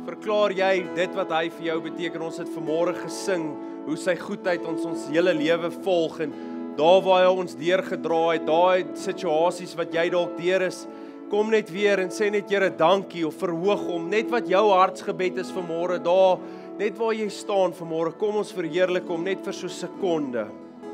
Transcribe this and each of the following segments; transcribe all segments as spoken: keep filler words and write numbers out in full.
Verklaar jy dit wat hy vir jou beteken. Ons het vanmôre gesing hoe sy goedheid ons ons hele lewe volg en daar waar hy ons deurgedra het, daai situasies wat jy dalk deur is, kom net weer en sê net Here dankie of verhoog hom, net wat jou hartsgebed is vanmôre, daar net waar jy staan vanmôre, kom ons verheerlik hom net vir so 'n sekonde.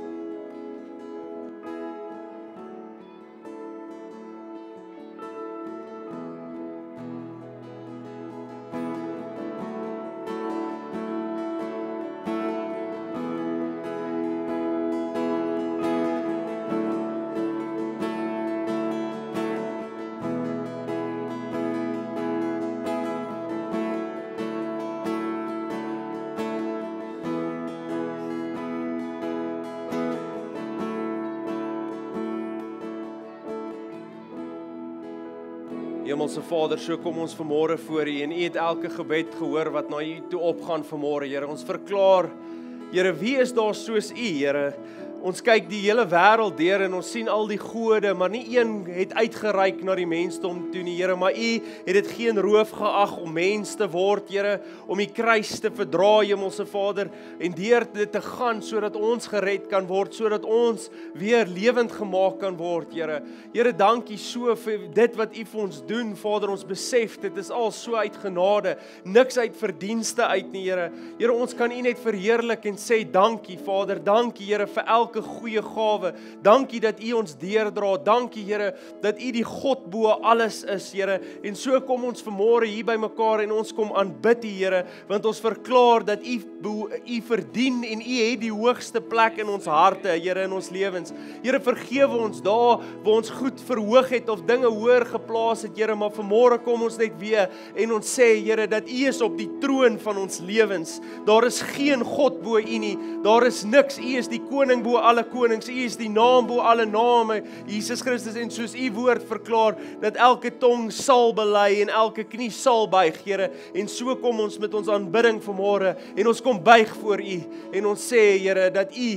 Hemelse Vader, so kom ons vanmôre voor U en U het elke gebed gehoor wat na U toe opgaan vanmôre, Here. Ons verklaar, Here, wie is daar soos U, Here? Ons kyk die hele wêreld deur en ons sien al die gode, maar nie een het uitgereik na die mensdom toe nie, Here, maar U het dit geen roof geag om mens te word, Here, om die kruis te verdra, Hemelse Vader, en deur dit te gaan sodat ons gered kan word, sodat ons weer lewend gemaak kan word, Here. Here, dankie so vir dit wat U vir ons doen, Vader, ons besef dit is al so uit genade, niks uit verdienste uit nie, Here. Here, ons kan U net verheerlik en sê dankie, Vader, dankie, Here, vir elke goeie gawe. Dankie dat U ons deurdra. Dankie, Here, dat U die God bo alles is, Here. En so kom ons vanmôre hier by mekaar en ons kom aanbid U, Here, want ons verklaar dat U U verdien en U het die hoogste plek in ons harte, Here, in ons lewens. Here, vergewe ons daar waar ons goed verhoog het of dinge hoër geplaas het, Here, maar vanmôre kom ons net weer en ons sê, Here, dat U is op die troon van ons lewens. Daar is geen God bo U nie. Daar is niks. U is die koning bo alle konings, U is die naam bo alle name, Jesus Christus, en soos U woord verklaar, dat elke tong sal bely en elke knie sal buig, Here, en so kom ons met ons aanbidding vanmôre, en ons kom buig voor U, en ons sê, Here, dat U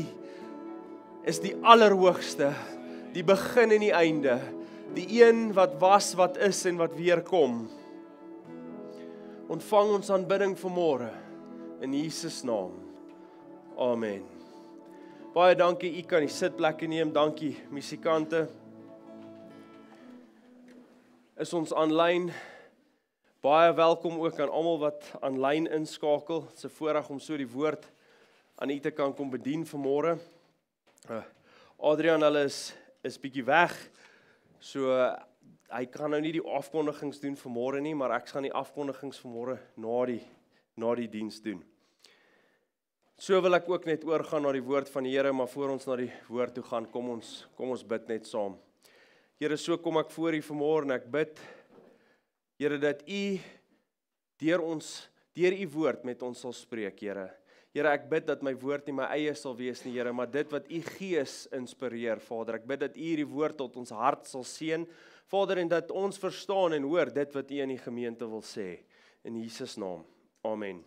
is die allerhoogste, die begin en die einde, die een wat was, wat is en wat weer kom. Ontvang ons aanbidding vanmôre, in Jesus naam. Amen. Baie dankie, U kan die sitplekke neem, dankie musikante. Is ons aanlyn, baie welkom ook aan almal wat aanlyn inskakel. Dit is 'n voorreg om so die woord aan U te kan kom bedien vanmôre. Uh, Adrian, hulle is, is bietjie weg, so uh, hy kan nou nie die afkondigings doen vanmôre nie, maar ek gaan die afkondigings vanmôre na die, na die diens doen. So wil ek ook net oorgaan na die woord van die Here, maar voor ons na die woord toe gaan, kom ons, kom ons bid net saam. Here, so kom ek voor U vanmôre en ek bid, Here, dat U deur ons, deur U woord met ons sal spreek, Here. Here, ek bid dat my woord nie my eie sal wees nie, Here, maar dit wat U Gees inspireer, Vader. Ek bid dat U hierdie woord tot ons hart sal seën, Vader, en dat ons verstaan en hoor dit wat U in die gemeente wil sê. In Jesus naam. Amen.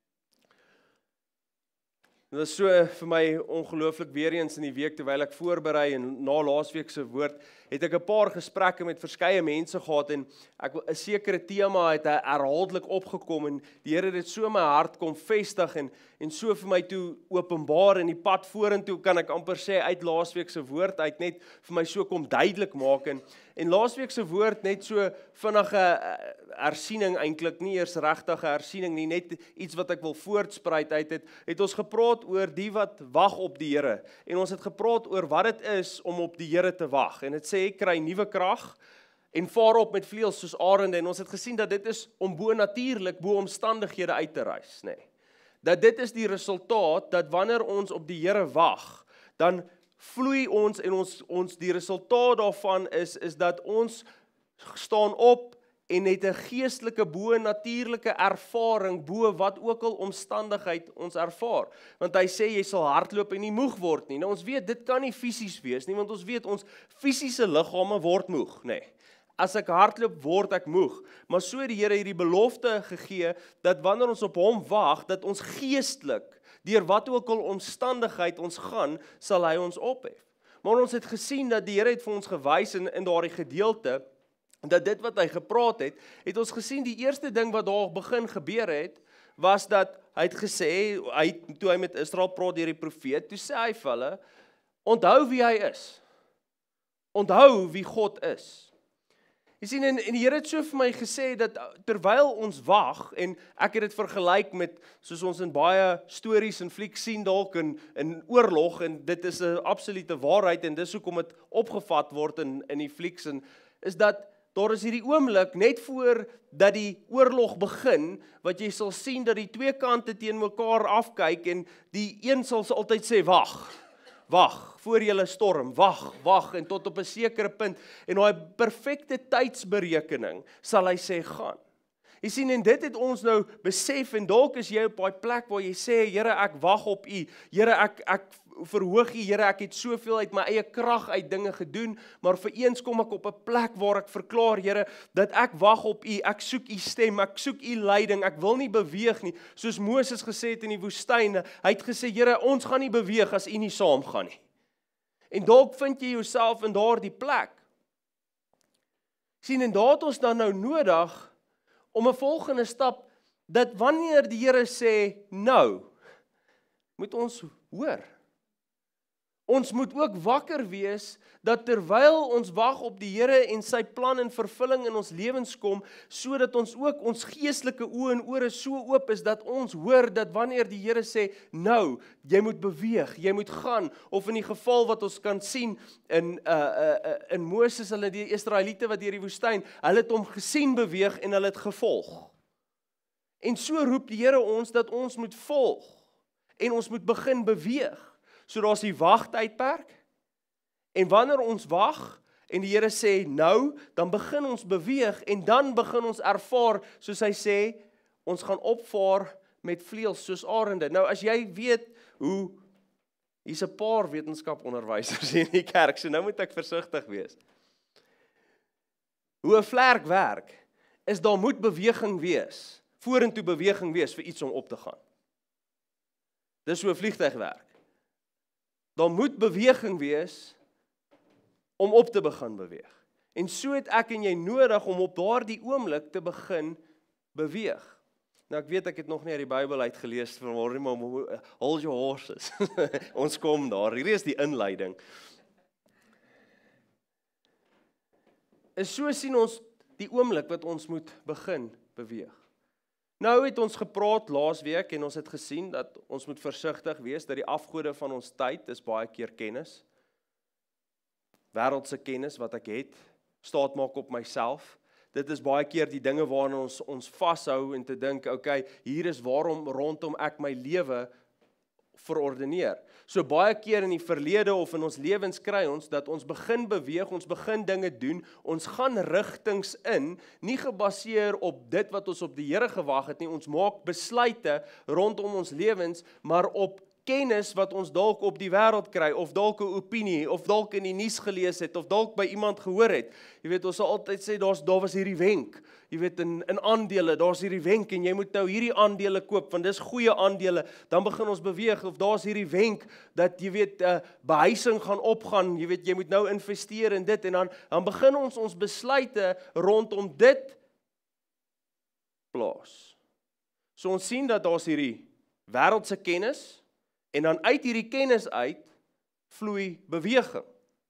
Dit was so vir my ongelooflik weer eens in die week terwyl ek voorberei en na laasweek se woord het ek 'n paar gesprekke met verskeie mense gehad en ek 'n sekere tema het herhaaldelik opgekom en die Here het dit so in my hart kom vestig en en so vir my toe openbaar in die pad vorentoe kan ek amper sê uit laasweek se woord uit net vir my so kom duidelik maak en en laasweek se woord net so vinnige hersiening eintlik nie eers regtige hersiening nie, net iets wat ek wil voortspruit uit het, het ons gepraat oor die wat wag op die Here en ons het gepraat oor wat dit is om op die Here te wag en dit sê kry nuwe krag en vaar op met vleuels soos arende en ons het gesien dat dit is om bo natuurlik bo omstandighede uit te reis, nê. Nee. Dat dit is die resultaat dat wanneer ons op die Here wag, dan vloei ons en ons ons die resultaat daarvan is is dat ons staan op en het 'n geestelike bo natuurlike ervaring bo wat ook al omstandigheid ons ervaar. Want hy sê jy sal hardloop en nie moeg word nie. Nou ons weet dit kan nie fisies wees nie, want ons weet ons fisiese liggame word moeg, nê. Nee. As ek hardloop word ek moeg, maar so die Here hierdie belofte gegee dat wanneer ons op hom wag, dat ons geestelik deur wat ook al omstandigheid ons gaan, sal hy ons ophef. Maar ons het gesien dat die Here het vir ons gewys in in daardie gedeelte dat dit wat hy gepraat het, het ons gesien die eerste ding wat daar begin gebeur het, was dat hy het gesê, hy, toe hy met Israel praat deur die profeet, toe sê hy vir hulle, onthou wie hy is. Onthou wie God is. Jy sien, en, en die Here het so vir my gesê, dat terwyl ons wag, en ek het dit vergelyk met, soos ons in baie stories en flieks sien dalk in, in oorlog, en dit is 'n absolute waarheid, en dis hoekom dit opgevat word in, in die flieks, en is dat, daar is hierdie oomblik, net voor dat die oorlog begin, wat jy sal sien, dat die twee kante teen mekaar afkyk, en die een sal altyd sê, wag, wag, voor julle storm, wag, wag, en tot op 'n sekere punt, en daai perfekte tydsberekening, sal hy sê, gaan. Jy sien, en dit het ons nou besef, en dalk is jy op daai plek waar jy sê, Here, ek wag op U, Here, ek, ek verhoog U, Here, ek het soveel uit my eie krag uit dinge gedoen, maar vir eens kom ek op 'n plek waar ek verklaar, Here, dat ek wag op U, ek soek U stem, ek soek U leiding, ek wil nie beweeg nie, soos Moses gesê het in die woestyn, hy het gesê, Here, ons gaan nie beweeg as U nie saam gaan nie. En dalk vind jy jouself in daardie plek. Sien, en daar het ons dan nou nodig, om 'n volgende stap, dat wanneer die Here sê, nou, moet ons hoor. Ons moet ook wakker wees, dat terwyl ons wag op die Here en sy plan en vervulling in ons lewens kom, sodat ons ook ons geestelike oë en ore so oop is, dat ons hoor, dat wanneer die Here sê, nou, jy moet beweeg, jy moet gaan, of in die geval wat ons kan sien, in, uh, uh, in Moses, hulle die Israeliete wat deur die woestyn, hulle het hom gesien beweeg, en hulle het gevolg. En so roep die Here ons, dat ons moet volg, en ons moet begin beweeg. So daar's die wagtydperk, en wanneer ons wag, en die Here sê nou, dan begin ons beweeg, en dan begin ons ervaar, soos hy sê, ons gaan opvaar met vleuels, soos arende. Nou as jy weet hoe, hier's 'n paar wetenskaponderwysers in die kerk, so nou moet ek versigtig wees. Hoe 'n vlerk werk, is daar moet beweging wees, vorentoe beweging wees, vir iets om op te gaan. Dis hoe 'n vliegtuig werk. Daar moet beweging wees om op te begin beweeg. En so het ek en jy nodig om op daardie oomblik te begin beweeg. Nou ek weet ek het nog nie uit die Bybel uit gelees vanmôre, maar hold your horses. Ons kom daar. Hierdie is die inleiding. En so sien ons die oomblik wat ons moet begin beweeg. Nou het ons gepraat laasweek en ons het gesien dat ons moet versigtig wees dat die afgode van ons tyd is baie keer kennis. Wêreldse kennis wat ek het, staat maak op myself. Dit is baie keer die dinge waarna ons ons vashou en te dink, okay, hier is waarom rondom ek my lewe verordeneer. So baie keer in die verlede of in ons lewens kry ons dat ons begin beweeg, ons begin dinge doen, ons gaan rigtings in, nie gebaseer op dit wat ons op die Here gewag het nie, ons maak besluite rondom ons lewens, maar op kennis wat ons dalk op die wêreld kry, of dalk 'n opinie, of dalk in die nuus gelees het, of dalk by iemand gehoor het. Jy weet, ons sal altyd sê, daar's, daar was hierdie wenk, jy weet, in, in aandele, daar's hierdie wenk, en jy moet nou hierdie aandele koop, want dis goeie aandele, dan begin ons beweeg, of daar's hierdie wenk, dat jy weet, uh, behuising gaan opgaan, jy weet, jy moet nou investeer in dit, en dan, dan begin ons ons besluite rondom dit plaas. So ons sien dat daar's hierdie wêreldse kennis, en dan uit hierdie kennis uit, vloei beweging.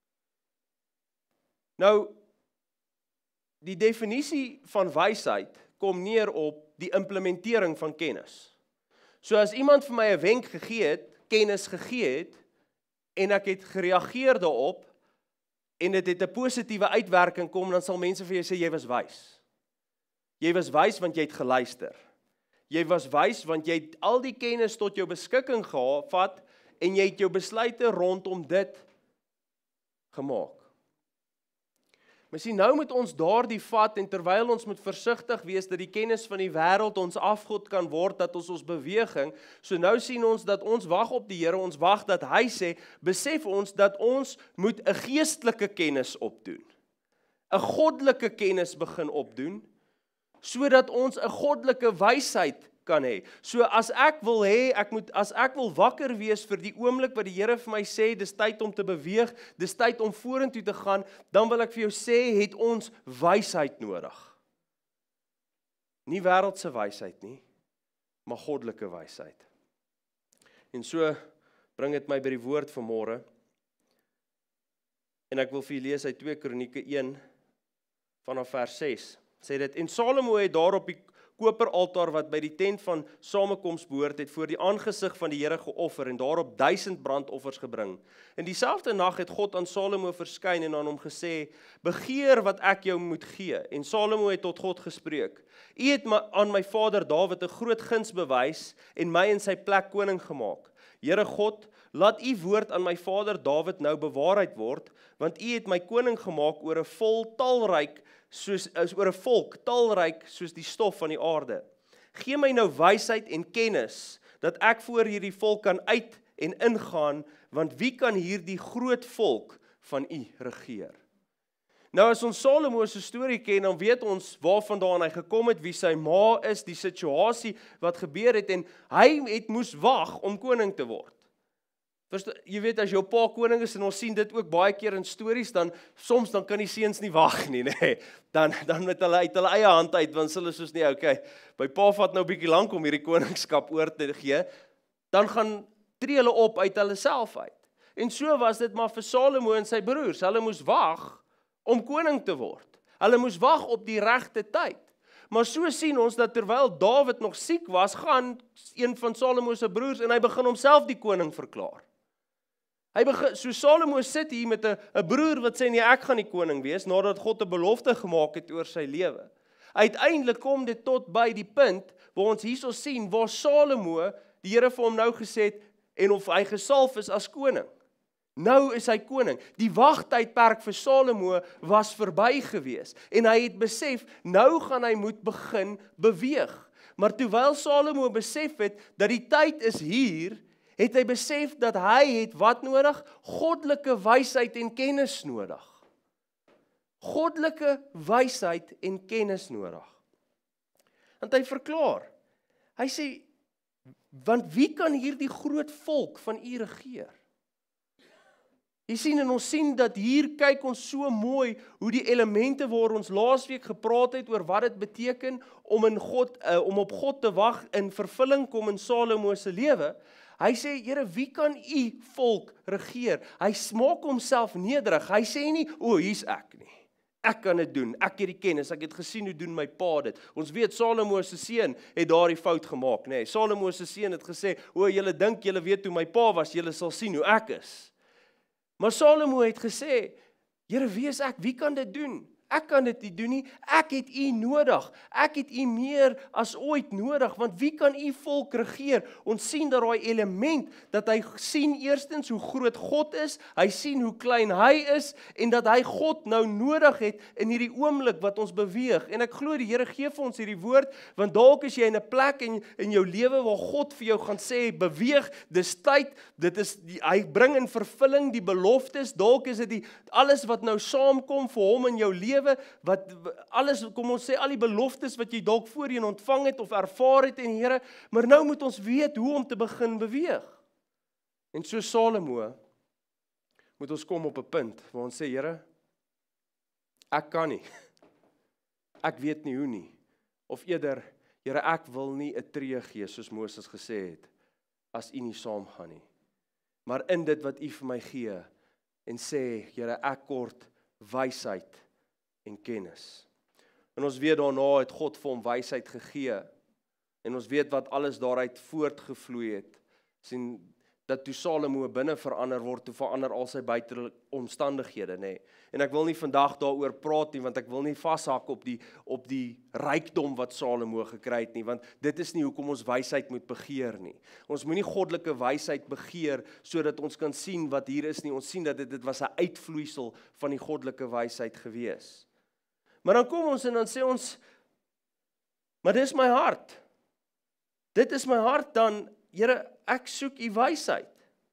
Nou, die definisie van wysheid kom neer op die implementering van kennis. So as iemand vir my 'n wenk gegee het, kennis gegee het, en ek het gereageer daarop, en dit het 'n positiewe uitwerking kom, dan sal mense vir jou sê, jy was wys. Jy was wys want jy het geluister. Jy was wys want jy het al die kennis tot jou beskikking gehad, en jy het jou besluite rondom dit gemaak. Maar sien, nou moet ons daardie vat, en terwyl ons moet versigtig wees, dat die kennis van die wêreld ons afgod kan word, dat ons ons beweging, so nou sien ons dat ons wag op die Here, ons wag dat hy sê, besef ons dat ons moet 'n geestelike kennis opdoen, 'n goddelike kennis begin opdoen, sodat ons 'n goddelike wysheid kan hê. So as ek wil hê, ek moet as ek wil wakker wees vir die oomblik wat die Here vir my sê, dis tyd om te beweeg, dis tyd om vorentoe te gaan, dan wil ek vir jou sê, het ons wysheid nodig. Nie wêreldse wysheid nie, maar goddelike wysheid. En so bring dit my by die woord vanmôre. En ek wil vir julle lees uit twee Kronieke een vanaf vers ses. Sê dit, en Salomo het daarop die koperaltaar wat by die tent van samekoms behoort het, voor die aangesig van die Here geoffer en daarop duisend brandoffers gebring. En dieselfde nag het God aan Salomo verskyn en aan hom gesê, begeer wat ek jou moet gee. En Salomo het tot God gespreek, U het my, aan my vader Dawid 'n groot guns bewys en my in sy plek koning gemaak. Here God, laat U woord aan my vader Dawid nou bewaarheid word, want U het my koning gemaak oor 'n vol talryk soos is oor 'n volk, talryk soos die stof van die aarde. Gee my nou wysheid en kennis, dat ek voor hierdie volk kan uit en ingaan, want wie kan hierdie groot volk van U regeer? Nou as ons Salomo se storie ken, dan weet ons waarvandaan hy gekom het, wie sy ma is, die situasie wat gebeur het, en hy het moes wag om koning te word. Verstaan, jy weet, as jou pa koning is, en ons sien dit ook baie keer in stories, dan soms dan kan die seuns nie wag nie, nee. Dan dan met hulle uit hulle eie hand uit, want hulle soos nie, okay, my pa vat nou 'n bietjie lank om hierdie koningskap oor te gee, dan gaan tree hulle op uit hulle self uit. En so was dit maar vir Salomo en sy broers. Hulle moes wag om koning te word. Hulle moes wag op die regte tyd. Maar so sien ons dat terwyl Dawid nog siek was, gaan een van Salomo se broers en hy begin homself die koning verklaar. Hy begin, so Salomo sit hier met 'n 'n broer wat sê nee, ek gaan die koning wees, nadat God 'n belofte gemaak het oor sy lewe. Uiteindelik kom dit tot by die punt waar ons hierso sien waar Salomo die Here vir hom nou gesê het en of hy gesalf is as koning. Nou is hy koning. Die wagtydperk vir Salomo was verby gewees en hy het besef nou gaan hy moet begin beweeg. Maar terwyl Salomo besef het dat die tyd is hier, het hy besef dat hy het wat nodig? Goddelike wysheid en kennis nodig. Goddelike wysheid en kennis nodig. Want hy verklaar, hy sê, want wie kan hierdie groot volk van U regeer? Jy sien en ons sien dat hier kyk ons so mooi hoe die elemente waar ons laasweek gepraat het oor wat dit beteken om in God uh, om op God te wag in vervulling kom in Salomo se lewe. Hy sê, Here, wie kan U volk regeer? Hy maak homself nederig. Hy sê nie, o, hier's ek nie. Ek kan dit doen. Ek het die kennis. Ek het gesien hoe doen my pa dit. Ons weet Salomo se seun het daardie fout gemaak, nê. Nee, Salomo se seun het gesê, o, julle dink julle weet hoe my pa was, julle sal sien hoe ek is. Maar Salomo het gesê, Here, wie is ek? Wie kan dit doen? Ek kan dit nie doen nie. Ek het U nodig. Ek het U meer as ooit nodig, want wie kan U volk regeer? Ons sien dat daai element, dat hy sien eerstens hoe groot God is, hy sien hoe klein hy is, en dat hy God nou nodig het in hierdie oomblik wat ons beweeg. En ek glo die Here gee vir ons hierdie woord, want dalk is jy in 'n plek in, in jou lewe waar God vir jou gaan sê, beweeg, dis tyd, dit is, die, hy bring in vervulling die beloftes, dalk is dit die, alles wat nou saamkom vir hom in jou lewe, wat alles, kom ons sê, al die beloftes wat jy dalk voorheen ontvang het of ervaar het in Here, maar nou moet ons weet hoe om te begin beweeg. En so Salomo, moet ons kom op 'n punt waar ons sê, Here, ek kan nie, ek weet nie hoe nie, of eerder, Here, ek wil nie 'n tree gee, soos Moses gesê het, as U nie saamgaan nie. Maar in dit wat U vir my gee, en sê, Here, ek kort wysheid en kennis. En ons weet daarna het God vir hom wysheid gegee, en ons weet wat alles daaruit voortgevloei het, sien, dat toe Salomo binne verander word, toe verander al sy buitenlike omstandighede, nê. En ek wil nie vandag daaroor praat nie, want ek wil nie vashak op die, op die rykdom wat Salomo gekry het nie, want dit is nie hoekom ons wysheid moet begeer nie. Ons moenie goddelike wysheid begeer, sodat ons kan sien wat hier is nie. Ons sien dat dit, dit was 'n uitvloeisel van die goddelike wysheid gewees. Maar dan kom ons en dan sê ons, maar dis my hart. Dit is my hart dan, Here, ek soek U wysheid.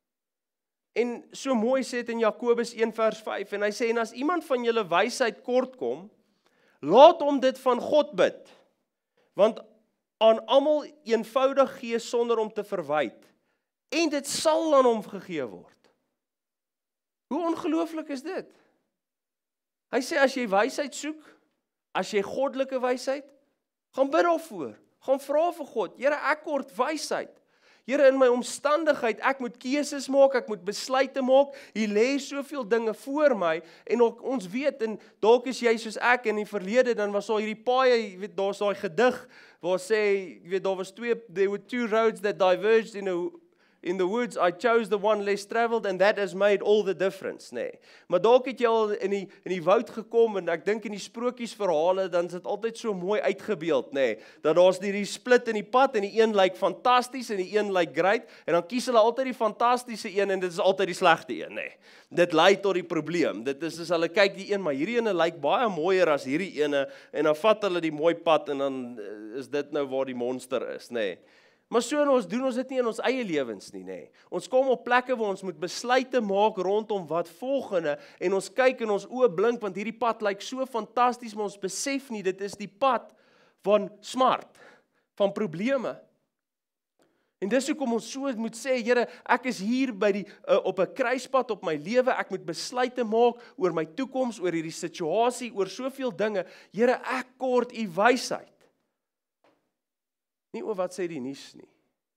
En so mooi sê dit in Jakobus een vers vyf, en hy sê, en as iemand van julle wysheid kort kom, laat hom dit van God bid. Want aan almal eenvoudig gee sonder om te verwyd. En dit sal aan hom gegee word. Hoe ongelooflik is dit? Hy sê as jy wysheid soek, as jy goddelike wysheid, gaan bid daarvoor. Gaan vra vir God, Here, ek kort wysheid. Here, in my omstandigheid, ek moet keuses maak, ek moet besluite maak, hier lê soveel dinge voor my, en ook, ons weet, en dalk is jy soos ek in die verlede, dan was daar hierdie paai, jy weet, daar is daai gedig, waar sê, jy weet, daar was twee, there were two roads that diverged in a In the woods, I chose the one less traveled and that has made all the difference, nee. Maar dalk het jy al in die, in die woud gekom en ek dink in die sprokiesverhale, dan is dit altyd so mooi uitgebeeld, nee. Dat daar's die split in die pad en die een lyk fantasties en die een lyk great en dan kies hulle altyd die fantastiese een en dit is altyd die slegte een, nee. Dit lei tot die probleem. Dit is as hulle kyk die een, maar hierdie ene lyk baie mooier as hierdie ene en dan vat hulle die mooi pad en dan is dit nou waar die monster is, nee. Maar so ons doen ons dit nie in ons eie lewens nie, nee. Ons kom op plekke waar ons moet besluite maak rondom wat volgende en ons kyk en ons oë blink want hierdie pad lyk so fantasties, maar ons besef nie dit is die pad van smart, van probleme. En dis hoekom ons so moet sê, Here, ek is hier by die uh, op 'n kruispunt op my lewe, ek moet besluite maak oor my toekoms, oor hierdie situasie, oor soveel dinge. Here, ek kort U wysheid. Nie oor wat sê die nuus nie.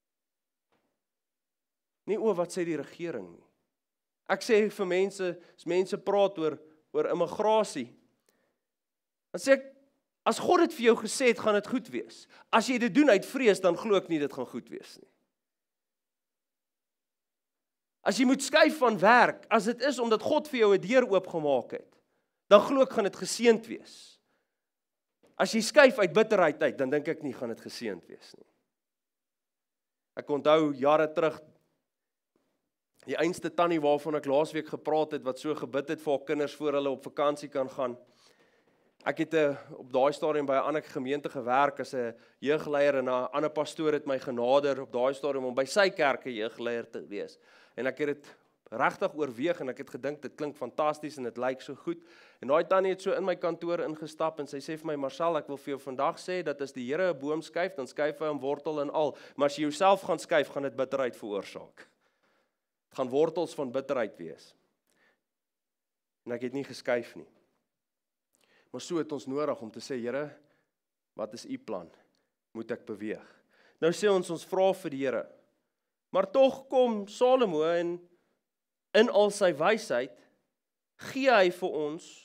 Nie oor wat sê die regering nie. Ek sê vir mense, as mense praat oor, oor immigrasie, dan sê ek, as God dit vir jou gesê het, gaan dit goed wees. As jy dit doen uit vrees, dan glo ek nie dit gaan goed wees nie. As jy moet skuif van werk, as dit is omdat God vir jou 'n deur oopgemaak het, dan glo ek gaan dit geseënd wees. As jy skuif uit bitterheid uit, dan dink ek nie gaan dit geseënd wees nie. Ek onthou jare terug, die einste tannie waarvan ek laasweek gepraat het, wat so gebid het vir haar kinders voor hulle op vakansie kan gaan. Ek het uh, op daai stadium by 'n ander gemeente gewerk as 'n jeugleier en 'n ander pastoor het my genader op daai stadium om by sy kerk 'n jeugleier te wees. En ek het dit regtig oorweeg en ek het gedink dit klink fantasties en dit lyk so goed. En daai tannie het so in my kantoor ingestap en sy sê vir my, Marcel, ek wil vir jou vandag sê dat as die Here 'n boom skuif, dan skuif hy hom wortel en al, maar as jy jouself gaan skuif, gaan dit bitterheid veroorsaak. Dit gaan wortels van bitterheid wees. En ek het nie geskuif nie. Maar so het ons nodig om te sê, Here, wat is U plan? Moet ek beweeg? Nou sê ons, ons vra vir die Here. Maar tog kom Salomo en in al sy wysheid, gee hy vir ons,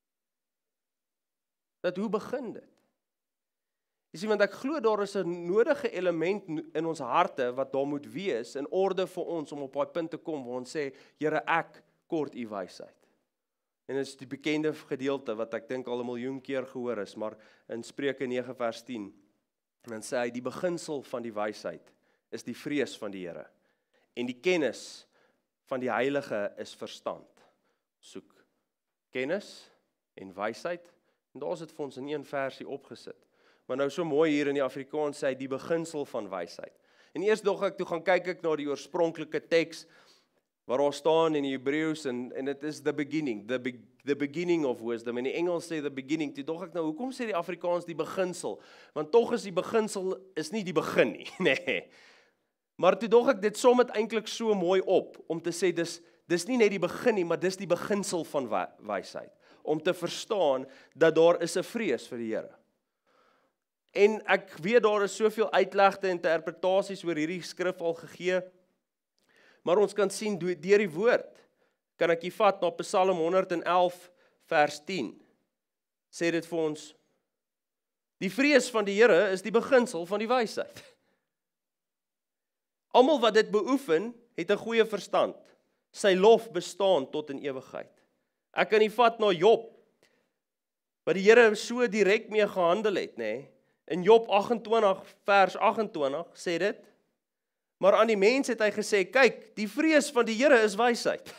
dat hoe begin dit? Jy sien, want ek glo daar is 'n nodige element in ons harte, wat daar moet wees, in orde vir ons, om op daai punt te kom, waar ons sê, Here, ek kort U wysheid. En dit is die bekende gedeelte, wat ek dink al 'n miljoen keer gehoor is, maar in Spreuke nege vers tien, dan sê hy, die beginsel van die wysheid, is die vrees van die Here, en die kennis van die Heilige is verstand. Soek kennis en wysheid, en daar is dit vir ons in een versie opgesit. Maar nou so mooi hier in die Afrikaans sê hy die beginsel van wysheid. En eers dog ek toe gaan kyk ek na die oorspronklike teks, waar daar staan in die Hebreëus, en, en het is the beginning, the, be, the beginning of wisdom, en die Engels sê the beginning, toe dog ek nou, hoekom sê die Afrikaans die beginsel? Want tog is die beginsel, is nie die begin nie, nee. Maar toe dog ek, dit som het eintlik so mooi op, om te sê, dis, dis nie net die begin nie, maar dis die beginsel van wysheid, om te verstaan, dat daar is 'n vrees vir die Here. En ek weet daar is soveel uitlegte en interpretasies oor hierdie skrif al gegee, maar ons kan sien, deur die woord, kan ek hier vat na Psalm honderd en elf vers tien, sê dit vir ons, die vrees van die Here is die beginsel van die wysheid. Almal wat dit beoefen, het 'n goeie verstand. Sy lof bestaan tot in ewigheid. Ek kan nie vat na Job, wat die Here so direk mee gehandel het, nê? In Job agt en twintig vers agt en twintig sê dit, maar aan die mens het hy gesê, kyk, die vrees van die Here is wysheid.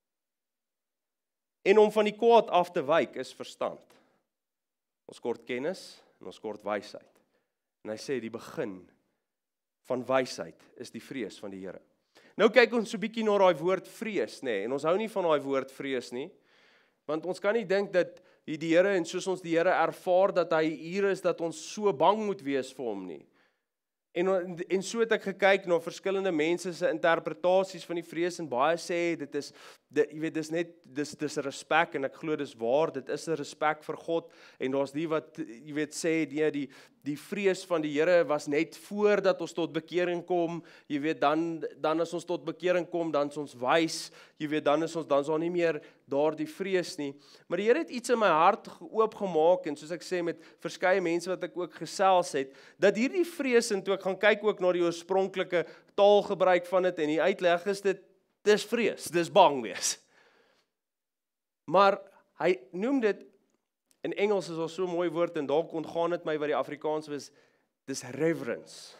En om van die kwaad af te wyk is verstand. Ons kort kennis en ons kort wysheid. En hy sê die begin van wysheid is die vrees van die Here. Nou kyk ons so 'n bietjie na daai woord vrees, nê, nee, en ons hou nie van daai woord vrees nie, want ons kan nie dink dat die Here, en soos ons die Here ervaar, dat hy hier is, dat ons so bang moet wees vir hom nie. En en so het ek gekyk na verskillende mense se interpretasies van die vrees en baie sê dit is dit, jy weet dis net dis dis 'n respek en ek glo dis waar, dit is 'n respek vir God en daar's die wat jy weet sê die die die vrees van die Here was net voordat ons tot bekering kom, jy weet dan dan as ons tot bekering kom, dan is ons wys, jy weet dan is ons dan is daar nie meer daardie vrees nie. Maar die Here het iets in my hart oopgemaak en soos ek sê met verskeie mense wat ek ook gesels het, dat hierdie vrees en toe ek gaan kyk ook na die oorspronklike taalgebruik van dit en die uitleg is dit dis vrees, dis bang wees. Maar hy noem dit in Engels is al so 'n mooi woord en dalk ontgaan dit my wat die Afrikaans was, dis reverence.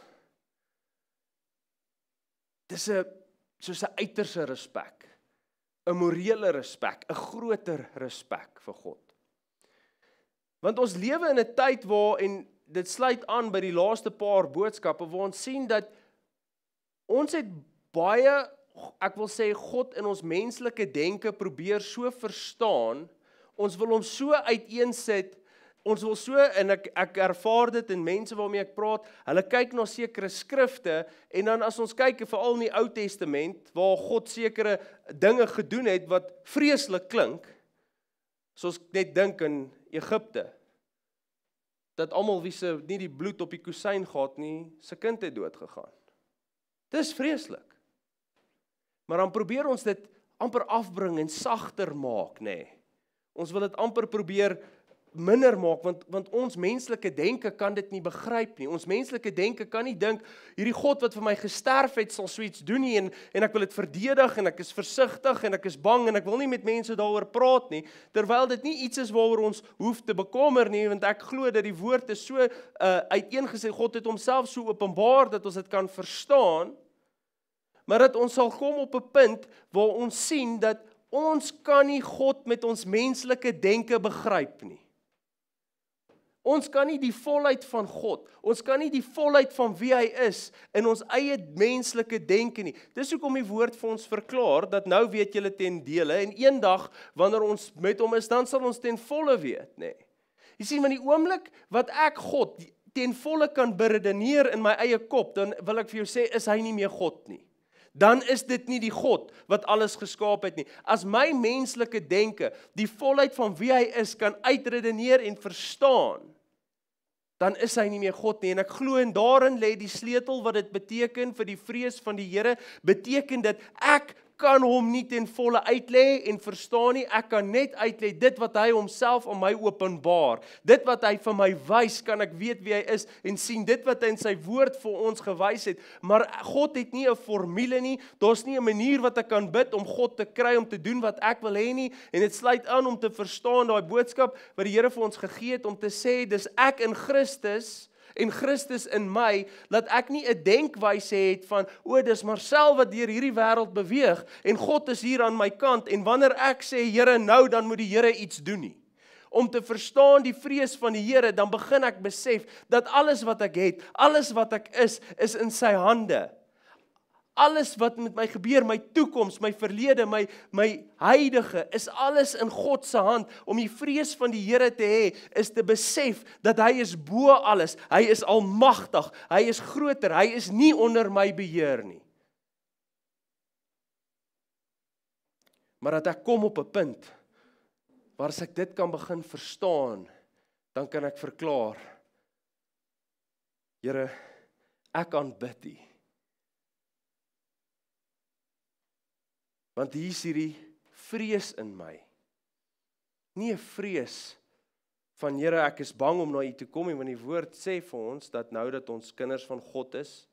Dis 'n soos 'n uiterse respek, 'n morele respek, 'n groter respek vir God. Want ons lewe in 'n tyd waar en dit sluit aan by die laaste paar boodskappe waar ons sien dat ons het baie ek wil sê God in ons menslike denke probeer so verstaan, ons wil hom so uiteensit, ons wil so, en ek, ek ervaar dit in mense waarmee ek praat, hulle kyk na sekere skrifte, en dan as ons kyk, veral in die Ou Testament, waar God sekere dinge gedoen het, wat vreeslik klink, soos ek net dink in Egipte, dat almal wie se nie die bloed op die kusyn gehad nie, se kind het dood gegaan. Dis vreeslik. Maar dan probeer ons dit amper afbring en sagter maak, nê. Nee. Ons wil dit amper probeer minder maak, want, want ons menslike denke kan dit nie begryp nie. Ons menslike denke kan nie dink, hierdie God wat vir my gesterf het, sal so iets doen nie, en, en ek wil dit verdedig, en ek is versigtig, en ek is bang, en ek wil nie met mense daaroor praat nie, terwyl dit nie iets is waaroor ons hoef te bekommer nie, want ek glo dat die woord is so uh, uiteengesit, God het homself so openbaar, dat ons dit kan verstaan, maar dat ons sal kom op 'n punt, waar ons sien, dat ons kan nie God met ons menslike denke begryp nie. Ons kan nie die volheid van God, ons kan nie die volheid van wie hy is, in ons eie menslike denke nie. Dis hoekom die woord vir ons verklaar, dat nou weet julle ten dele, en eendag, wanneer ons met hom is, dan sal ons ten volle weet, nee. Jy sien, van die oomblik, wat ek God ten volle kan beredeneer in my eie kop, dan wil ek vir jou sê, is hy nie meer God nie. Dan is dit nie die God wat alles geskaap het nie. As my menslike denke die volheid van wie hy is kan uitredeneer en verstaan, dan is hy nie meer God nie. En ek glo en daarin lê die sleutel wat dit beteken vir die vrees van die Here, beteken dat ek kan hom nie ten volle uitlê en verstaan nie, ek kan net uitlê dit wat hy homself aan my openbaar, dit wat hy vir my wys, kan ek weet wie hy is, en sien dit wat hy in sy woord vir ons gewys het, maar God het nie 'n formule nie, daar's nie 'n manier wat ek kan bid om God te kry om te doen wat ek wil hê nie, en dit sluit aan om te verstaan daai boodskap wat die Here vir ons gegee het, om te sê, dis ek in Christus, en Christus in my, dat ek nie 'n denkwyse het van, o, dis Marcel wat deur hierdie wêreld beweeg, en God is hier aan my kant, en wanneer ek sê, Here, nou, dan moet die Here iets doen nie. Om te verstaan die vrees van die Here, dan begin ek besef, dat alles wat ek het, alles wat ek is, is in sy hande. Alles wat met my gebeur, my toekoms, my verlede, my, my huidige, is alles in God se hand. Om die vrees van die Here te hê, is te besef dat hy is bo alles, hy is almagtig, hy is groter, hy is nie onder my beheer nie. Maar dat ek kom op 'n punt, waar as ek dit kan begin verstaan, dan kan ek verklaar, Here, ek aanbid U. Want hier is hierdie vrees in my. Nie 'n vrees van, Here, ek is bang om na U te kom, want die woord sê vir ons, dat nou dat ons kinders van God is,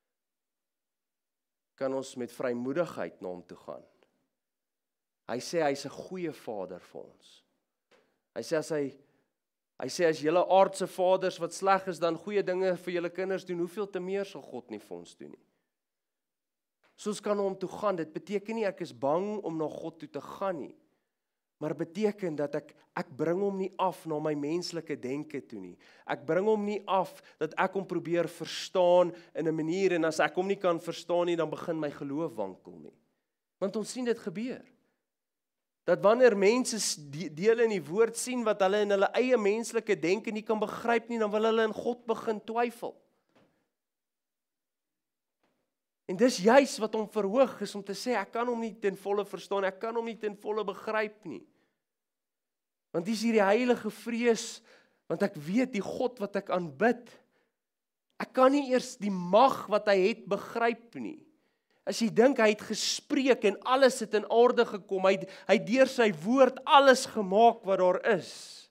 kan ons met vrymoedigheid na hom toe gaan. Hy sê, hy is 'n goeie vader vir ons. Hy sê, as hy, hy sê, as julle aardse vaders wat sleg is, dan goeie dinge vir julle kinders doen, hoeveel te meer sal God nie vir ons doen nie. So ons kan na hom toe gaan, dit beteken nie ek is bang om na God toe te gaan nie, maar beteken dat ek, ek bring hom nie af na my menslike denke toe nie. Ek bring hom nie af, dat ek hom probeer verstaan in 'n manier, en as ek hom nie kan verstaan nie, dan begin my geloof wankel nie. Want ons sien dit gebeur. Dat wanneer mense dele in die woord sien, wat hulle in hulle eie menslike denke nie kan begryp nie, dan wil hulle in God begin twyfel. En dis juis wat hom verhoog is om te sê, ek kan hom nie ten volle verstaan, ek kan hom nie ten volle begryp nie. Want dis hierdie heilige vrees, want ek weet die God wat ek aanbid, ek kan nie eers die mag wat hy het begryp nie. As jy dink hy het gespreek en alles het in orde gekom, hy het, hy het deur sy woord alles gemaak wat daar is.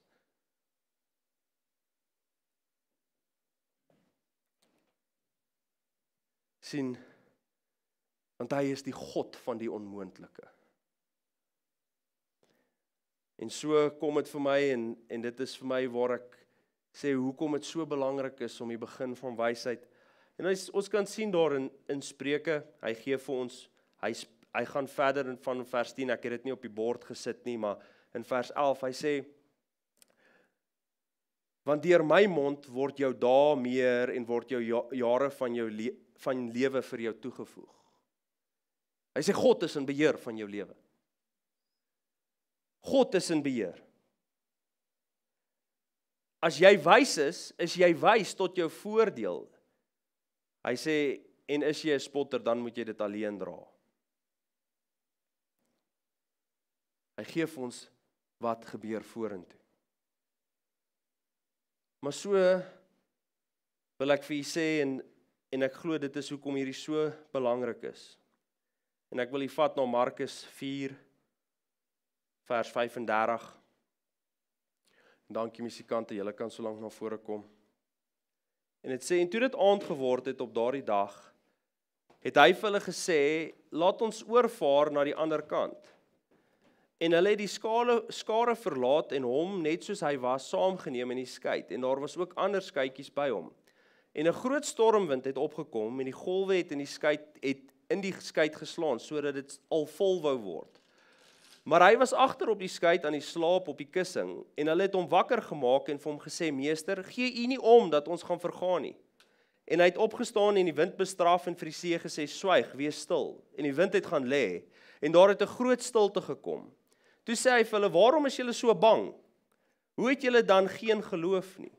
Sien, want hy is die God van die onmoontlike. En so kom dit vir my, en, en dit is vir my waar ek sê, hoekom dit so belangrik is om die begin van wysheid. En ons, ons kan sien daar in, in Spreuke, hy gee vir ons, hy, hy gaan verder in van vers tien, ek het dit nie op die bord gesit nie, maar in vers elf, hy sê, want deur my mond word jou dae meer en word jou jare van jou le van lewe vir jou toegevoeg. Hy sê, God is in beheer van jou lewe. God is in beheer. As jy wys is, is jy wys tot jou voordeel. Hy sê, en is jy 'n spotter, dan moet jy dit alleen dra. Hy gee vir ons wat gebeur vorentoe. Maar so wil ek vir u sê, en, en ek glo dit is hoekom hierdie so belangrik is. En ek wil u vat na Markus vier, vers vyf en dertig. Dankie musikante, julle kan so lank na vore kom. En dit sê, en toe dit aand geword het op daardie dag, het hy vir hulle gesê, laat ons oorvaar na die ander kant. En hulle het die skare, skare verlaat en hom, net soos hy was, saamgeneem in die skei. En daar was ook ander skeitjies by hom. En 'n groot stormwind het opgekom, en die golwe het in die skei het in die skei geslaan, sodat dit al vol wou word. Maar hy was agter op die skei aan die slaap op die kussing, en hulle het hom wakker gemaak en vir hom gesê, meester, gee u nie om dat ons gaan vergaan nie. En hy het opgestaan en die wind bestraf en vir die see gesê, swyg, wees stil. En die wind het gaan lê, en daar het 'n groot stilte gekom. Toe sê hy vir hulle, waarom is julle so bang? Hoe het julle dan geen geloof nie?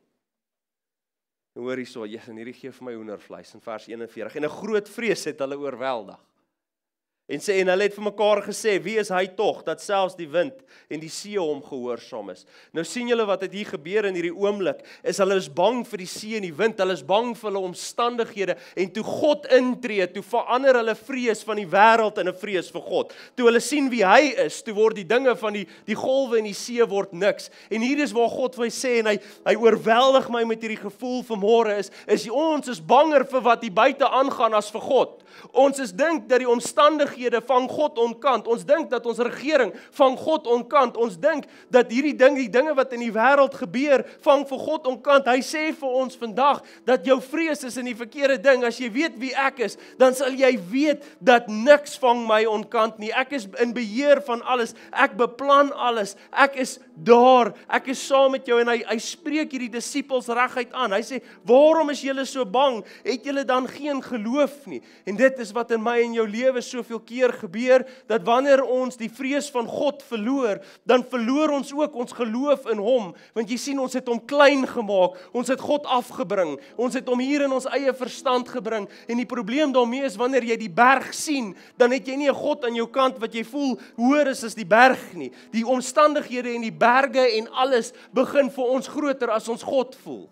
En hoor hierso, Jesus, en hierdie gee vir my hoendervleis in vers eenenveertig. En 'n groot vrees het hulle oorweldig. En sê, en hulle het vir mekaar gesê, wie is hy tog, dat selfs die wind en die see hom gehoorsaam is. Nou sien julle wat het hier gebeur in hierdie oomblik, is hulle is bang vir die see en die wind, hulle is bang vir hulle omstandighede, en toe God intree, toe verander hulle vrees van die wêreld in 'n vrees vir God. Toe hulle sien wie hy is, toe word die dinge van die, die golwe en die see word niks. En hier is waar God vir sê, en hy, hy oorweldig my met hierdie gevoel vanmôre is, is ons is banger vir wat hier buite aangaan as vir God. Ons is dink dat die omstandighede van God onkant. Ons dink dat ons regering van God onkant. Ons dink dat hierdie ding, die dinge wat in die wêreld gebeur, van vir God onkant. Hy sê vir ons vandag dat jou vrees is in die verkeerde ding. As jy weet wie ek is, dan sal jy weet dat niks vang my onkant nie. Ek is in beheer van alles. Ek beplan alles. Ek is daar. Ek is saam met jou, en hy, hy spreek hierdie disippels reguit aan. Hy sê, waarom is julle so bang? Het julle dan geen geloof nie? En dit is wat in my en jou lewe soveel keer gebeur, dat wanneer ons die vrees van God verloor, dan verloor ons ook ons geloof in hom, want jy sien, ons het hom klein gemaak, ons het God afgebring, ons het hom hier in ons eie verstand gebring, en die probleem daarmee is, wanneer jy die berg sien, dan het jy nie 'n God aan jou kant, wat jy voel, hoër is as die berg nie. Die omstandighede en die berge en alles, begin vir ons groter as ons God voel.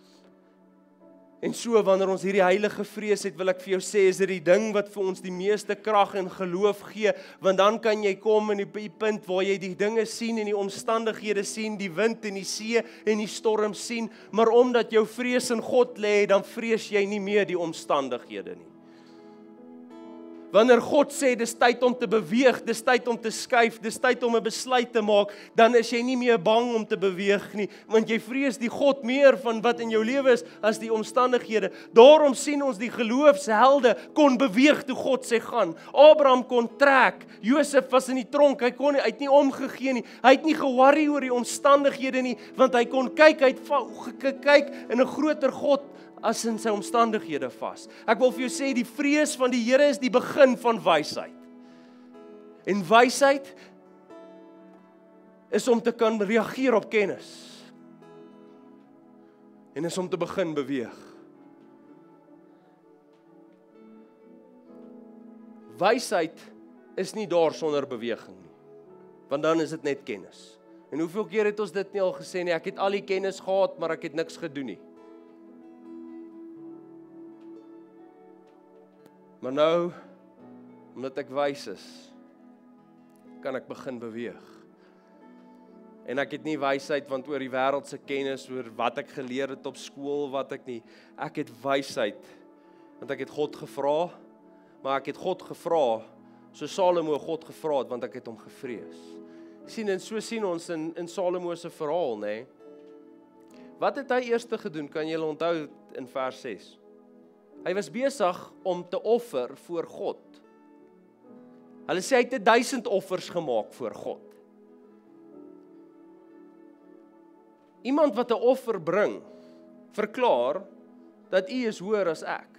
En so, wanneer ons hierdie heilige vrees het, wil ek vir jou sê, is dit die ding wat vir ons die meeste krag en geloof gee, want dan kan jy kom in die punt waar jy die dinge sien en die omstandighede sien, die wind en die see en die storm sien, maar omdat jou vrees in God lê, dan vrees jy nie meer die omstandighede nie. Wanneer God sê, dis tyd om te beweeg, dis tyd om te skuif, dis tyd om 'n besluit te maak, dan is jy nie meer bang om te beweeg nie, want jy vrees die God meer van wat in jou lewe is, as die omstandighede. Daarom sien ons die geloofshelde kon beweeg toe God sê gaan. Abraham kon trek, Josef was in die tronk, hy kon nie, hy het nie omgegee nie, hy het nie ge-worry oor die omstandighede nie, want hy kon kyk, hy het gekyk in 'n groter God, as in sy omstandighede vas. Ek wil vir jou sê, die vrees van die Here is die begin van wysheid. En wysheid is om te kan reageer op kennis. En is om te begin beweeg. wysheid is nie daar sonder beweging nie. Want dan is dit net kennis. En hoeveel keer het ons dit nie al gesê nie, ek het al die kennis gehad, maar ek het niks gedoen nie. Maar nou, omdat ek wys is, kan ek begin beweeg. En ek het nie wysheid want oor die wêreldse kennis, oor wat ek geleer het op skool, wat ek nie. Ek het wysheid, want ek het God gevra, maar ek het God gevra, so Salomo God gevra het, want ek het hom gevrees. Sien, en so sien ons in, in Salomo se verhaal, nê? Wat het hy eers gedoen, kan julle onthou in vers ses? Hy was besig om te offer voor God. Hulle sê hy het duisend offers gemaak voor God. Iemand wat 'n offer bring, verklaar dat U is hoër as ek.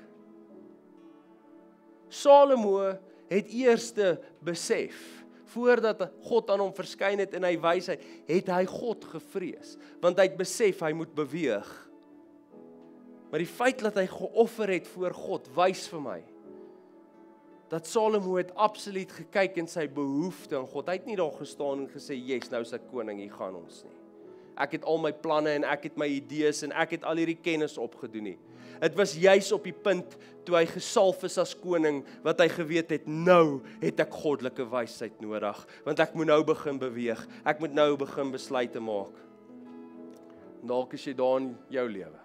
Salomo het eers besef, voordat God aan hom verskyn het in hy wysheid, het hy God gevrees, want hy het besef hy moet beweeg. Maar die feit dat hy geoffer het voor God, wys vir my, dat Salomo het absoluut gekyk in sy behoefte aan God. Hy het nie daar gestaan en gesê, yes, nou is ek koning, hier gaan ons nie. Ek het al my planne en ek het my idees en ek het al hierdie kennis opgedoen nie. Het was juis op die punt, toe hy gesalf is as koning, wat hy geweet het, nou het ek goddelike wysheid nodig, want ek moet nou begin beweeg, ek moet nou begin besluite maak. Dalk is jy daar in jou lewe.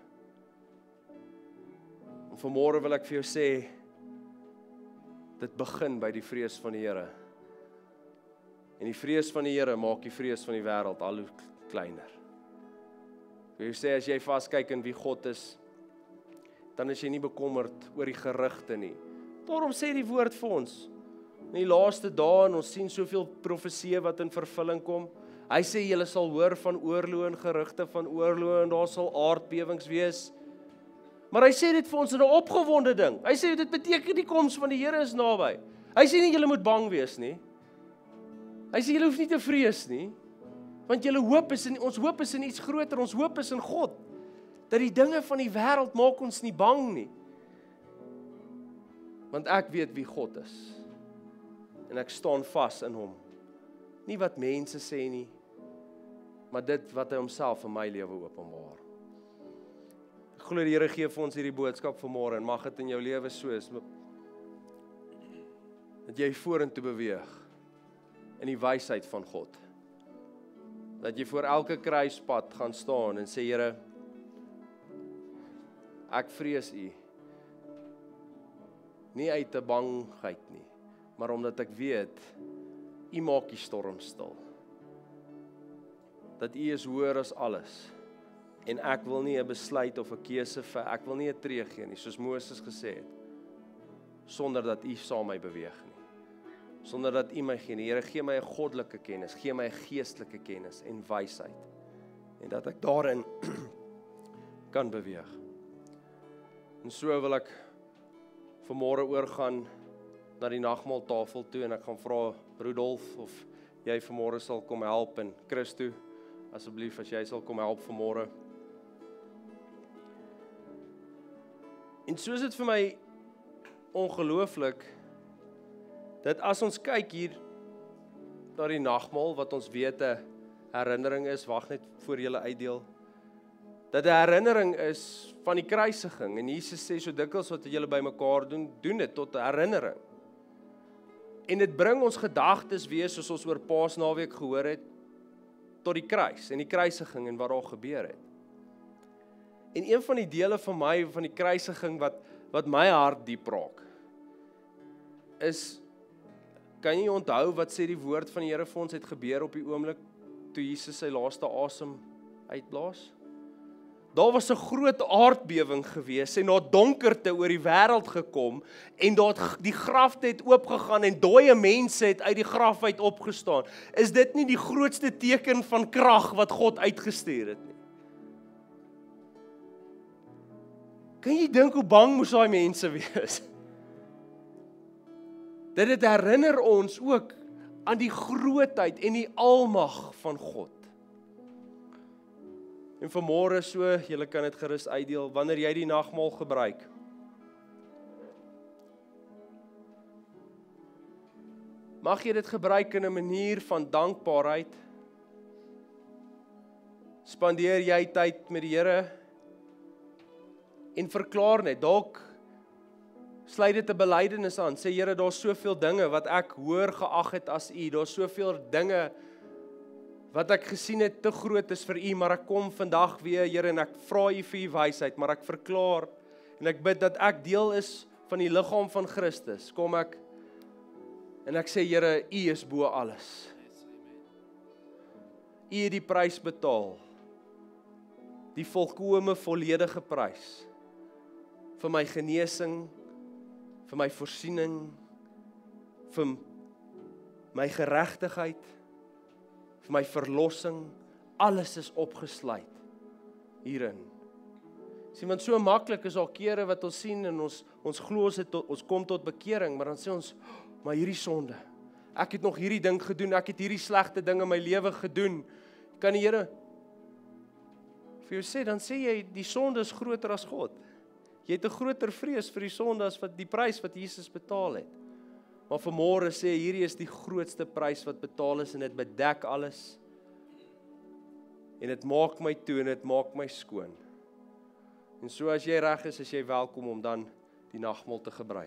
En vanmôre wil ek vir jou sê, dit begin by die vrees van die Here. En die vrees van die Here maak die vrees van die wêreld al hoe kleiner. Ek wil sê, as jy vaskyk in wie God is, dan is jy nie bekommerd oor die gerugte nie. Daarom sê die woord vir ons, in die laaste dae, en ons sien soveel profeseë wat in vervulling kom, hy sê, julle sal hoor van oorloë en gerugte van oorloë, en daar sal aardbewings wees. Maar hy sê dit vir ons in 'n opgewonde ding. Hy sê, dit beteken die koms van die Here is naby. Hy sê nie, julle moet bang wees nie. Hy sê, julle hoef nie te vrees nie, want julle hoop is in, ons hoop is in iets groter, ons hoop is in God. Dat die dinge van die wêreld maak ons nie bang nie. Want ek weet wie God is. En ek staan vas in hom. Nie wat mense sê nie, maar dit wat hy homself in my lewe openbaar. Ek glo die Here gee vir ons hierdie boodskap vanmôre en mag dit in jou lewe soos dat jy vorentoe beweeg in die wysheid van God. Dat jy voor elke kruispad gaan staan en sê, Here, ek vrees U, nie uit 'n bangheid nie, maar omdat ek weet, U maak die storm stil. Dat U is hoër as alles, en ek wil nie 'n besluit of 'n keuse vir, ek wil nie 'n tree gee nie, soos Moses gesê het, sonder dat U saam my beweeg nie, sonder dat U my gee nie. Here, gee my 'n goddelike kennis, gee my 'n geestelike kennis en wysheid, en dat ek daarin kan beweeg. En so wil ek vanmôre oorgaan na die nagmaaltafel toe en ek gaan vra Rudolf of jy vanmôre sal kom help en Christo, asseblief as jy sal kom help vanmôre. En so is dit vir my ongelooflik dat as ons kyk hier na die nagmaal wat ons weet 'n herinnering is, wag net voor julle uitdeel. Dat 'n herinnering is van die kruisiging, en Jesus sê so dikwels wat julle bymekaar doen, doen dit tot 'n herinnering. En dit bring ons gedagtes weer, soos ons oor Paasnaweek gehoor het, tot die kruis en die kruisiging en wat daar gebeur het. En een van die dele van my, van die kruisiging wat, wat my hart diep raak, is, kan jy onthou wat sê die woord van die Here vir ons het gebeur op die oomblik, toe Jesus sy laaste asem uitblaas? Daar was 'n groot aardbewing gewees en daar donkerte oor die wêreld gekom en daar die graf het oopgegaan en dooie mense het uit die graf uit opgestaan. Is dit nie die grootste teken van krag wat God uitgestuur het nie? Kan jy dink hoe bang moes daai mense wees? Dat dit herinner ons ook aan die grootheid en die almag van God. En vanmôre so, julle kan dit gerus uitdeel, wanneer jy die nagmaal gebruik. mag jy dit gebruik in 'n manier van dankbaarheid. Spandeer jy tyd met die Here en verklaar net, dalk sluit dit 'n belydenis aan, sê Here, daar's soveel dinge wat ek hoër geag het as U, daar's soveel dinge wat ek gesien het te groot is vir U, maar ek kom vandag weer, Here, en ek vra U vir U wysheid, maar ek verklaar en ek bid dat ek deel is van die liggaam van Christus. Kom ek en ek sê, Here, U is bo alles. U het die prys betaal. Die volkome volledige prys vir my genesing, vir my voorsiening, vir my geregtigheid, vir my verlossing, alles is opgesluit hierin. Sien, want so maklik is al kere wat ons sien en ons ons glo ons, het, ons kom tot bekering, maar dan sê ons, maar hierdie sonde, ek het nog hierdie ding gedoen, ek het hierdie slegte ding in my lewe gedoen, kan die Here vir jou sê, dan sê jy, die sonde is groter as God. Jy het 'n groter vrees vir die sonde as wat die prys wat Jesus betaal het. Maar vanmôre sê, hierdie is die grootste prys wat betaal is en dit bedek alles. En dit maak my toe en dit maak my skoon. En so as jy reg is, is jy welkom om dan die nagmaal te gebruik.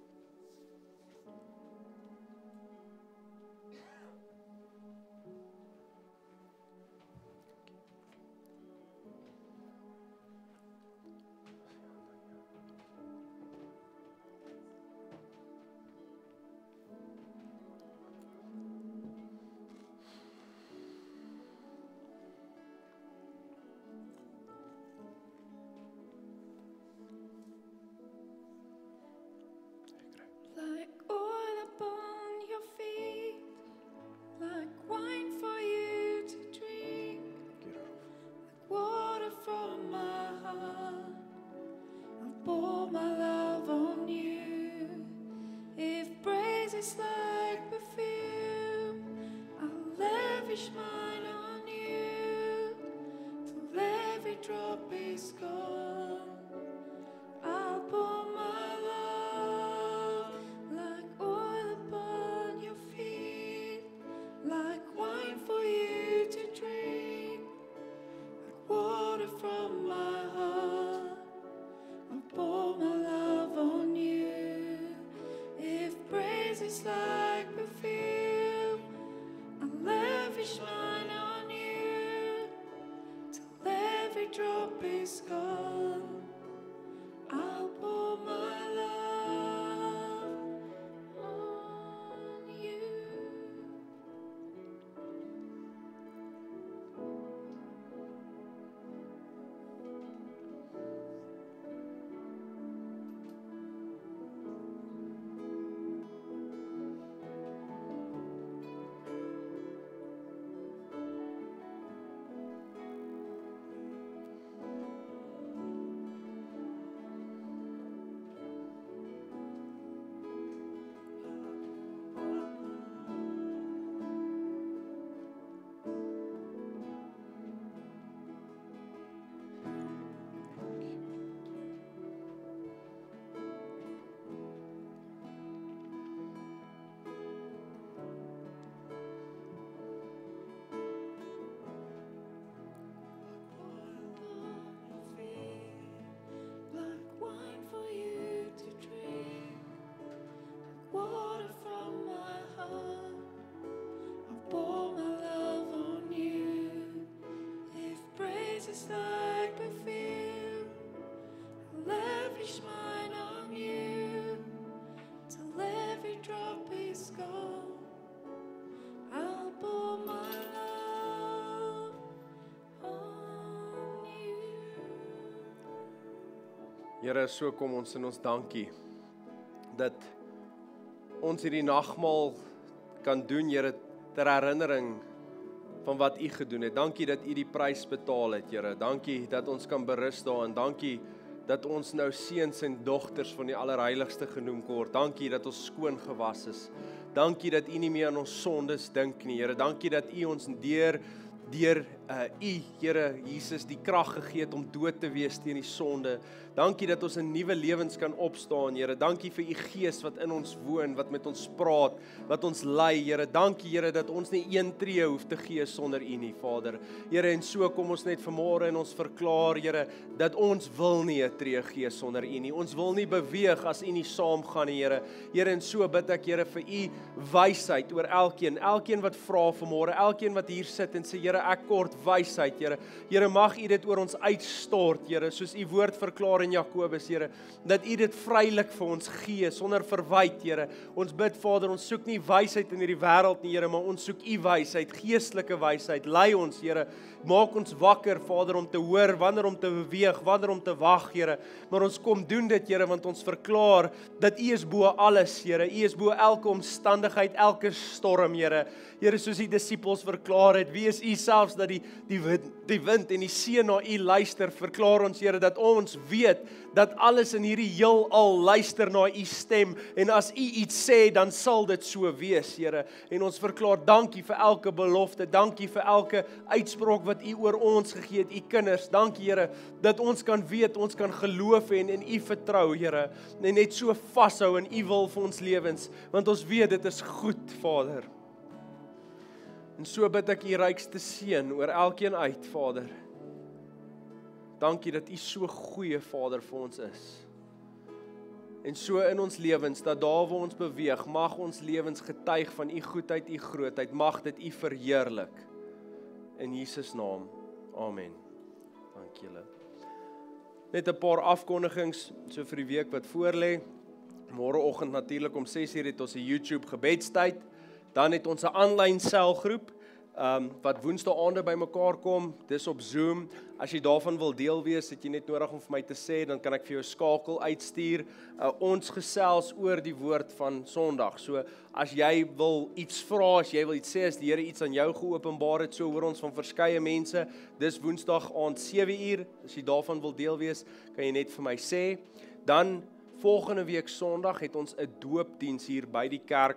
Like oil upon your feet, like wine for you to drink, like water from my heart, I'll pour my love on you. If praise is like perfume, I'll lavish mine on you, till every drop is gone. I'll pour my love like oil upon your feet, like wine for you to drink, like water from my heart. I'll pour my love on you. If praise is like perfume, I'll lavish mine on you, till every drop is gone. I'll pour my love on you. Like wine for you to drink, like water from my heart, I'll pour my love on you. If praise is like perfume, I'll lavish mine on you, till every drop is gone. I'll pour my love on you. Here, so kom ons in ons dankie dat ons hierdie nagmaal kan doen, Here, ter herinnering van wat U gedoen het. Dankie dat U die prys betaal het, Here. Dankie dat ons kan berus daarin. Dankie dat ons nou seuns en dogters van die Allerheiligste genoem word. Dankie dat ons skoon gewas is. Dankie dat U nie meer aan ons sondes dink nie, Here. Dankie dat U ons deur deur uh, U, Here Jesus, die krag gegee het om dood te wees teen die sonde. Dankie dat ons 'n nuwe lewens kan opstaan, Here. Dankie vir U Gees wat in ons woon, wat met ons praat, wat ons lei, Here. Dankie, Here, dat ons nie een tree hoef te gee sonder U nie, Vader. Here, en so kom ons net vanmôre en ons verklaar, Here, dat ons wil nie 'n tree gee sonder U nie. Ons wil nie beweeg as U nie saamgaan nie, Here. Here, en so bid ek, Here, vir U wysheid oor elkeen, elkeen wat vra vanmôre, elkeen wat hier sit en sê, Here, ek kort wysheid, Here. Here, mag U dit oor ons uitstort, Here, soos U woord verklaar in Jakobus, Here, dat U dit vrylik vir ons gee, sonder verwyte, Here. Ons bid, Vader, ons soek nie wysheid in hierdie wêreld nie, Here, maar ons soek U wysheid, geestelike wysheid. Lei ons, Here. Maak ons wakker, Vader, om te hoor, wanneer om te beweeg, wanneer om te wag, Here. Maar ons kom doen dit, Here, want ons verklaar dat U is bo alles, Here. U is bo elke omstandigheid, elke storm, Here. Here, soos die disippels verklaar het, wie is U selfs dat die die wind, die wind en die see na U luister? Verklaar ons, Here, dat ons weet dat alles in hierdie heelal luister na U stem, en as U iets sê, dan sal dit so wees, Here. En ons verklaar dankie vir elke belofte, dankie vir elke uitspraak wat U oor ons gegee het, U kinders. Dankie, Here, dat ons kan weet, ons kan geloof en in U vertrou, Here, en net so vashou in U wil vir ons lewens, want ons weet dit is goed, Vader. En so bid ek U rykste seën oor elkeen uit, Vader. Dankie dat U so goeie Vader vir ons is. En so in ons lewens, dat daar waar ons beweeg, mag ons lewens getuig van U goedheid, U grootheid, mag dit U verheerlik. In Jesus naam, amen. Dankie julle. Net 'n paar afkondigings, so vir die week wat voorlê. Môreoggend natuurlik om ses uur het ons 'n YouTube gebedstyd. Dan het ons 'n aanlyn selgroep, um, wat woensdae aande bymekaar kom, dis op Zoom. As jy daarvan wil deel wees, het jy net nodig om vir my te sê, dan kan ek vir jou 'n skakel uitstuur. Uh, ons gesels oor die woord van Sondag. So as jy wil iets vra, as jy wil iets sê, as die Here iets aan jou geopenbaar het, so hoor ons van verskeie mense. Dis Woensdag aand sewe uur. As jy daarvan wil deel wees, kan jy net vir my sê. Dan volgende week Sondag het ons 'n doopdiens hier by die kerk.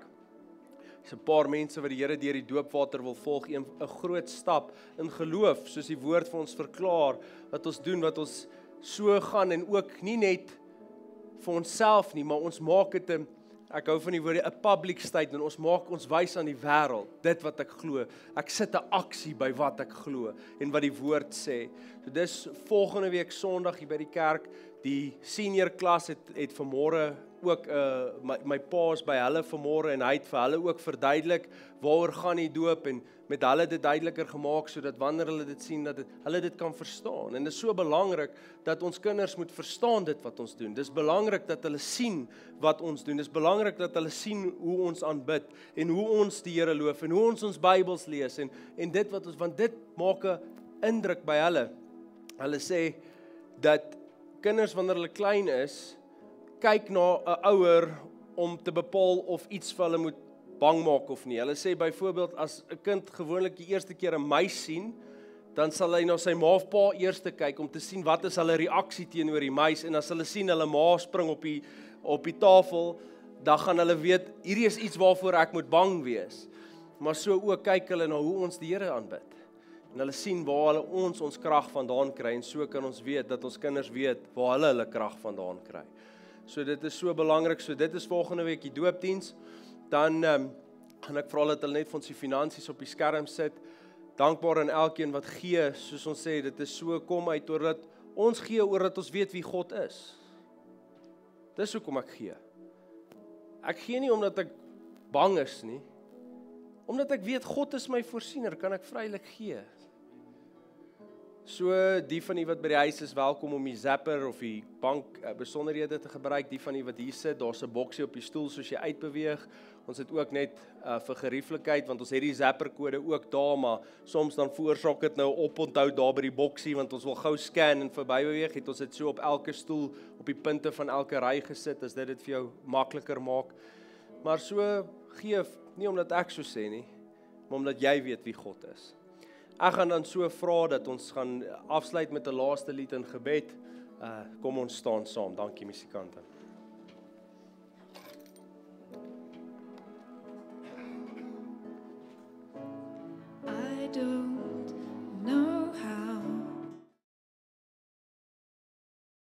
Dis 'n paar mense wat die Here deur die doopwater wil volg, 'n 'n groot stap in geloof, soos die woord vir ons verklaar, wat ons doen, wat ons so gaan, en ook nie net vir onsself nie, maar ons maak dit 'n, ek hou van die woorde, 'n public statement. Ons maak ons wys aan die wêreld dit wat ek glo. Ek sit 'n aksie by wat ek glo en wat die woord sê. So dis volgende week Sondag hier by die kerk. Die senior klas het het vanmôre ook uh, my, my pa is by hulle vanmôre, en hy het vir hulle ook verduidelik waaroor gaan die doop, en met hulle dit duideliker gemaak, sodat wanneer hulle dit sien, dat het, hulle dit kan verstaan. En dit is so belangrik dat ons kinders moet verstaan dit wat ons doen. Dis belangrik dat hulle sien wat ons doen. Dis belangrik dat hulle sien hoe ons aanbid en hoe ons die Here loof en hoe ons ons Bybels lees en en dit wat ons, want dit maak 'n indruk by hulle. Hulle sê dat kinders wanneer hulle klein is, kyk na 'n ouer om te bepaal of iets vir hulle moet bang maak of nie. Hulle sê byvoorbeeld, as 'n kind gewoonlik die eerste keer 'n muis sien, dan sal hy na sy ma of pa eers kyk om te sien wat is hulle reaksie teenoor die muis, en as hulle sien hulle ma spring op die op die tafel, dan gaan hulle weet, hierdie is iets waarvoor ek moet bang wees. Maar so ook kyk hulle na hoe ons die Here aanbid. En hulle sien waar hulle ons ons krag vandaan kry, en so kan ons weet dat ons kinders weet waar hulle hulle krag vandaan kry. So dit is so belangrik. So dit is volgende week die doopdiens. Dan um, gaan ek vra dat hulle net vir ons die finansies op die skerm sit. Dankbaar aan elkeen wat gee, soos ons sê, dit is so kom uit oordat ons gee, oordat ons weet wie God is. Dis hoekom ek gee. Ek gee nie omdat ek bang is nie. Omdat ek weet God is my voorsiener, kan ek vrylik gee. So die van die wat by die huis is, welkom om die zapper of die bank besonderhede te gebruik. Die van die wat hier sit, daar's 'n boksie op die stoel soos jy uitbeweeg. Ons het ook net uh, vir gerieflikheid, want ons het die zapperkode ook daar, maar soms dan veroorsaak dit nou oponthou daar by die boksie, want ons wil gou scan en verby beweeg, het ons dit so op elke stoel, op die punte van elke ry gesit, as dit dit vir jou makliker maak. Maar so gee, nie omdat ek so sê nie, maar omdat jy weet wie God is. Ek gaan dan so vra dat ons gaan afsluit met 'n laaste lied in gebed. Uh, kom ons staan saam. Dankie musikante. I don't